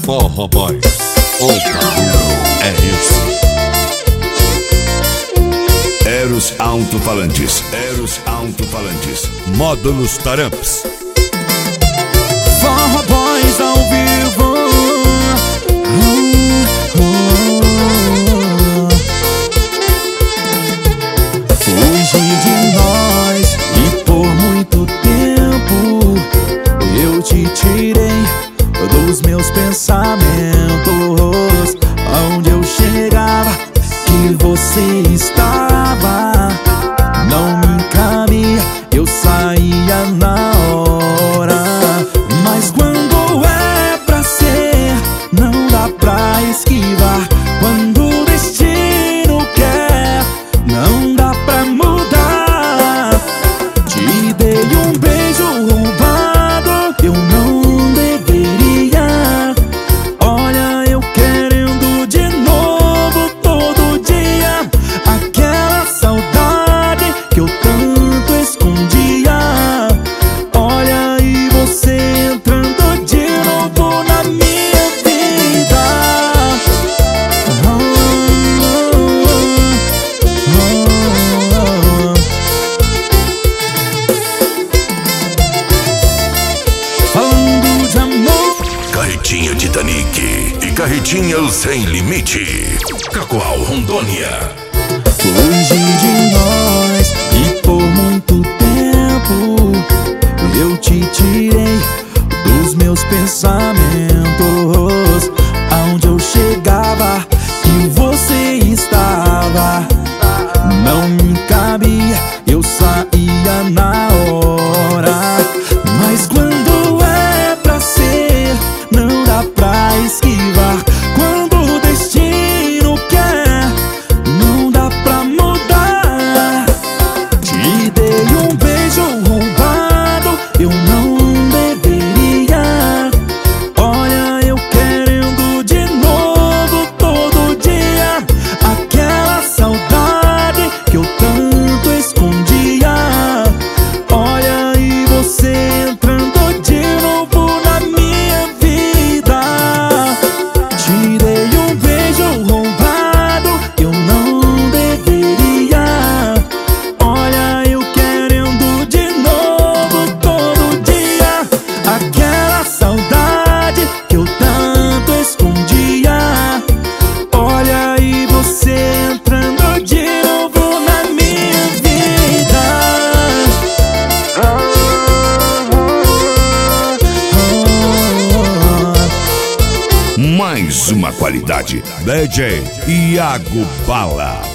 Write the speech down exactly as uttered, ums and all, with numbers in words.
Forró Boy. Opa, é isso. Eros Alto-Falantes. Eros Alto-Falantes. Módulos Taramps. Forró Boys ao vivo. Fugi de nós e por muito tempo eu te tirei dos meus pensamentos. Aonde eu chegava, que você estava, não me cabia, eu saía na hora. Mas quando é pra ser, não dá pra esquivar. Quando o destino quer, não dá pra mudar. Te dei um beijo roubado, eu não deveria. Olha, eu querendo de novo todo dia aquela saudade que eu tanto escondia. Olha, e você entrando de novo na minha vida. Oh, oh, oh, oh. Falando de amor, Carretinha Titanic e Carretinha Sem Limite. Cacoal, Rondônia. fugi de nós e por muito tempo eu te tirei dos meus pensamentos. Aonde eu chegava, que você estava, não me cabia, eu saía na hora. Mas quando é pra ser, não dá pra esquivar. Quando o destino quer, não dá pra mudar. Te dei um beijo roubado, eu não deveria. Olha, eu querendo de novo todo dia aquela saudade que eu tanto escondia. Olha, e você entrando de novo na minha vida. Te dei um beijo roubado, eu não deveria. Olha, eu querendo de novo todo dia aquela saudade que eu tanto escondia. Olha, e você entrando de novo na minha vida. Mais uma qualidade. D J Iago Bala.